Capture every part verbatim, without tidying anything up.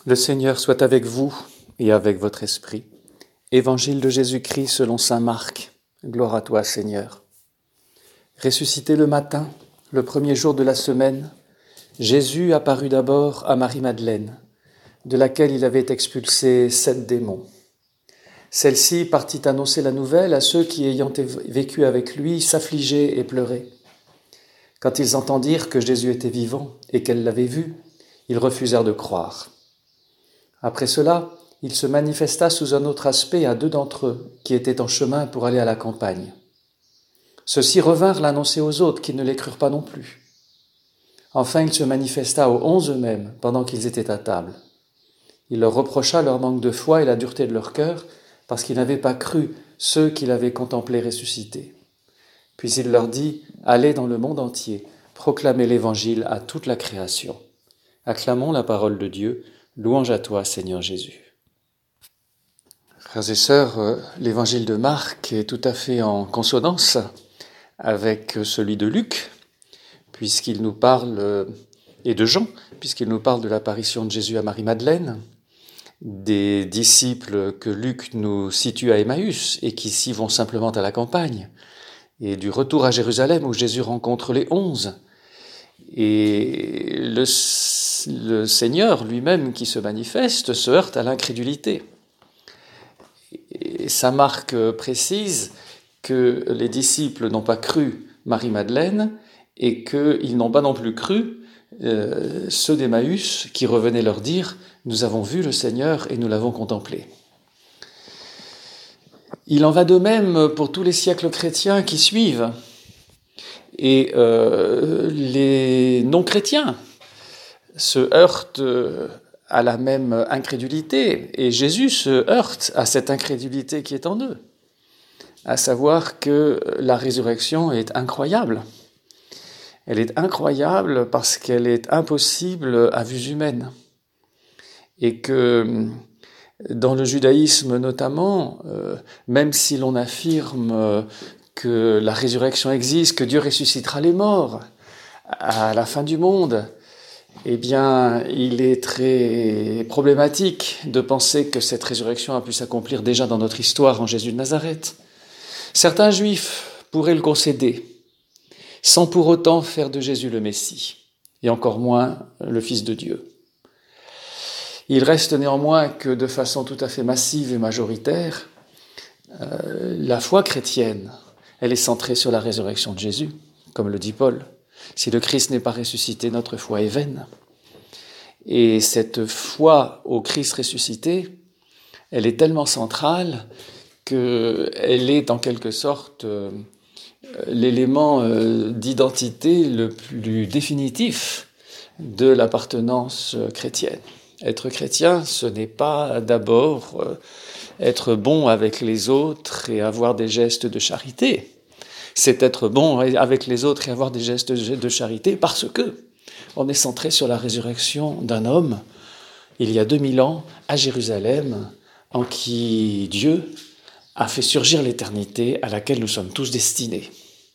Le Seigneur soit avec vous et avec votre esprit. Évangile de Jésus-Christ selon saint Marc. Gloire à toi, Seigneur. Ressuscité le matin, le premier jour de la semaine, Jésus apparut d'abord à Marie-Madeleine, de laquelle il avait expulsé sept démons. Celle-ci partit annoncer la nouvelle à ceux qui, ayant vécu avec lui, s'affligeaient et pleuraient. Quand ils entendirent que Jésus était vivant et qu'elle l'avait vu, ils refusèrent de croire. Après cela, il se manifesta sous un autre aspect à deux d'entre eux qui étaient en chemin pour aller à la campagne. Ceux-ci revinrent l'annoncer aux autres qui ne les crurent pas non plus. Enfin, il se manifesta aux onze eux-mêmes pendant qu'ils étaient à table. Il leur reprocha leur manque de foi et la dureté de leur cœur parce qu'ils n'avaient pas cru ceux qu'il avait contemplés ressuscités. Puis il leur dit « Allez dans le monde entier, proclamez l'Évangile à toute la création. » Acclamons la parole de Dieu. Louange à toi, Seigneur Jésus. Frères et sœurs, l'évangile de Marc est tout à fait en consonance avec celui de Luc, puisqu'il nous parle, et de Jean, puisqu'il nous parle de l'apparition de Jésus à Marie-Madeleine, des disciples que Luc nous situe à Emmaüs et qui ici vont simplement à la campagne, et du retour à Jérusalem où Jésus rencontre les onze. Et le, le Seigneur lui-même qui se manifeste se heurte à l'incrédulité. Et saint Marc précise que les disciples n'ont pas cru Marie-Madeleine et qu'ils n'ont pas non plus cru euh, ceux d'Emmaüs qui revenaient leur dire « Nous avons vu le Seigneur et nous l'avons contemplé ». Il en va de même pour tous les siècles chrétiens qui suivent. Et euh, les non-chrétiens se heurtent à la même incrédulité, et Jésus se heurte à cette incrédulité qui est en eux, à savoir que la résurrection est incroyable. Elle est incroyable parce qu'elle est impossible à vue humaine, et que dans le judaïsme notamment, euh, même si l'on affirme euh, que la résurrection existe, que Dieu ressuscitera les morts à la fin du monde, eh bien, il est très problématique de penser que cette résurrection a pu s'accomplir déjà dans notre histoire en Jésus de Nazareth. Certains juifs pourraient le concéder, sans pour autant faire de Jésus le Messie, et encore moins le Fils de Dieu. Il reste néanmoins que de façon tout à fait massive et majoritaire, euh, la foi chrétienne, elle est centrée sur la résurrection de Jésus, comme le dit Paul. Si le Christ n'est pas ressuscité, notre foi est vaine. Et cette foi au Christ ressuscité, elle est tellement centrale qu'elle est en quelque sorte euh, l'élément euh, d'identité le plus définitif de l'appartenance chrétienne. Être chrétien, ce n'est pas d'abord euh, être bon avec les autres et avoir des gestes de charité. C'est être bon avec les autres et avoir des gestes de charité parce que on est centré sur la résurrection d'un homme, il y a deux mille ans, à Jérusalem, en qui Dieu a fait surgir l'éternité à laquelle nous sommes tous destinés.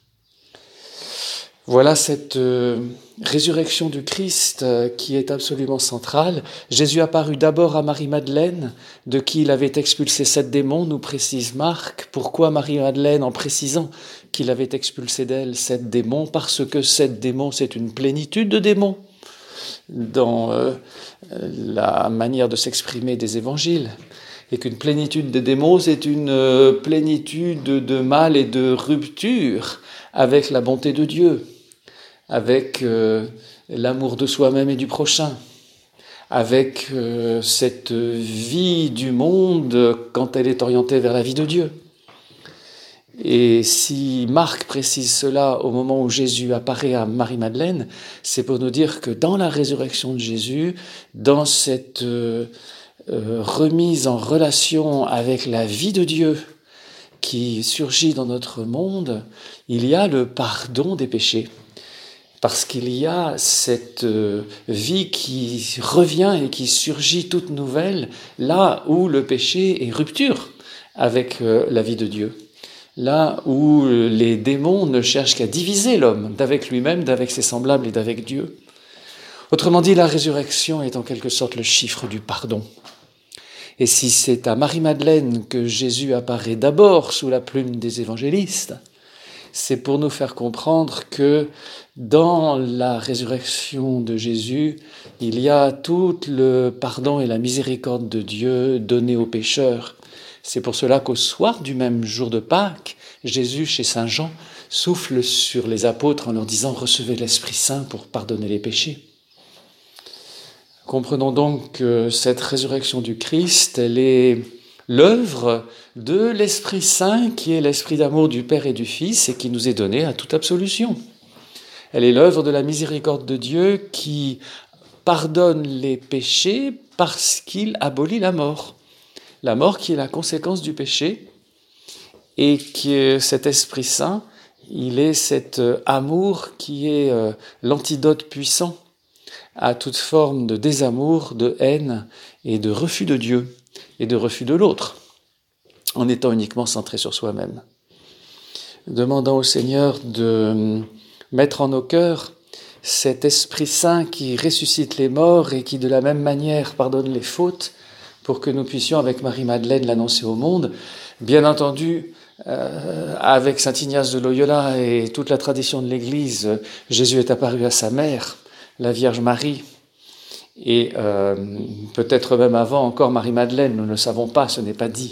Voilà cette euh, résurrection du Christ euh, qui est absolument centrale. Jésus apparut d'abord à Marie-Madeleine, de qui il avait expulsé sept démons, nous précise Marc. Pourquoi Marie-Madeleine, en précisant qu'il avait expulsé d'elle sept démons? Parce que sept démons, c'est une plénitude de démons dans euh, la manière de s'exprimer des évangiles. Et qu'une plénitude de démons, c'est une euh, plénitude de mal et de rupture avec la bonté de Dieu, avec euh, l'amour de soi-même et du prochain, avec euh, cette vie du monde quand elle est orientée vers la vie de Dieu. Et si Marc précise cela au moment où Jésus apparaît à Marie-Madeleine, c'est pour nous dire que dans la résurrection de Jésus, dans cette euh, euh, remise en relation avec la vie de Dieu qui surgit dans notre monde, il y a le pardon des péchés. Parce qu'il y a cette vie qui revient et qui surgit toute nouvelle, là où le péché est rupture avec la vie de Dieu. Là où les démons ne cherchent qu'à diviser l'homme d'avec lui-même, d'avec ses semblables et d'avec Dieu. Autrement dit, la résurrection est en quelque sorte le chiffre du pardon. Et si c'est à Marie-Madeleine que Jésus apparaît d'abord sous la plume des évangélistes, c'est pour nous faire comprendre que dans la résurrection de Jésus, il y a tout le pardon et la miséricorde de Dieu donnés aux pécheurs. C'est pour cela qu'au soir du même jour de Pâques, Jésus, chez Saint Jean, souffle sur les apôtres en leur disant « Recevez l'Esprit Saint pour pardonner les péchés ». Comprenons donc que cette résurrection du Christ, elle est l'œuvre de l'Esprit Saint qui est l'Esprit d'amour du Père et du Fils et qui nous est donné à toute absolution. Elle est l'œuvre de la miséricorde de Dieu qui pardonne les péchés parce qu'il abolit la mort. La mort qui est la conséquence du péché et que cet Esprit Saint, il est cet amour qui est l'antidote puissant à toute forme de désamour, de haine et de refus de Dieu et de refus de l'autre, en étant uniquement centré sur soi-même. Demandant au Seigneur de mettre en nos cœurs cet Esprit Saint qui ressuscite les morts et qui de la même manière pardonne les fautes, pour que nous puissions avec Marie-Madeleine l'annoncer au monde. Bien entendu, euh, avec saint Ignace de Loyola et toute la tradition de l'Église, Jésus est apparu à sa mère, la Vierge Marie, et euh, peut-être même avant encore Marie-Madeleine, nous ne le savons pas, ce n'est pas dit.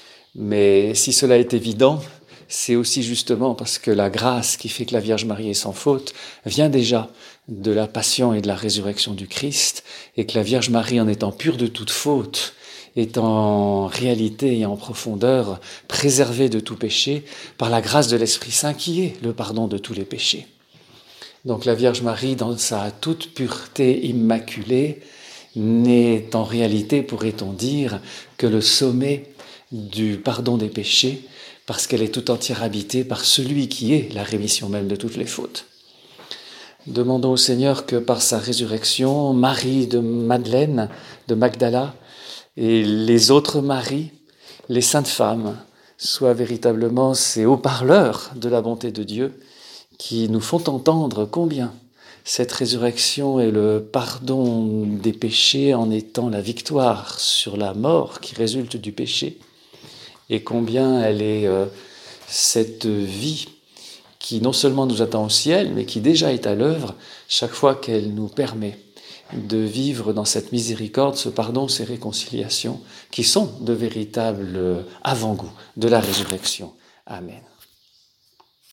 Mais si cela est évident, c'est aussi justement parce que la grâce qui fait que la Vierge Marie est sans faute vient déjà de la passion et de la résurrection du Christ, et que la Vierge Marie, en étant pure de toute faute, est en réalité et en profondeur préservée de tout péché par la grâce de l'Esprit Saint qui est le pardon de tous les péchés. Donc la Vierge Marie, dans sa toute pureté immaculée, n'est en réalité, pourrait-on dire, que le sommet du pardon des péchés, parce qu'elle est tout entière habitée par celui qui est la rémission même de toutes les fautes. Demandons au Seigneur que par sa résurrection, Marie de Madeleine, de Magdala, et les autres Maries, les saintes femmes, soient véritablement ces haut-parleurs de la bonté de Dieu, qui nous font entendre combien cette résurrection est le pardon des péchés en étant la victoire sur la mort qui résulte du péché, et combien elle est euh, cette vie qui non seulement nous attend au ciel, mais qui déjà est à l'œuvre chaque fois qu'elle nous permet de vivre dans cette miséricorde, ce pardon, ces réconciliations, qui sont de véritables avant-goûts de la résurrection. Amen.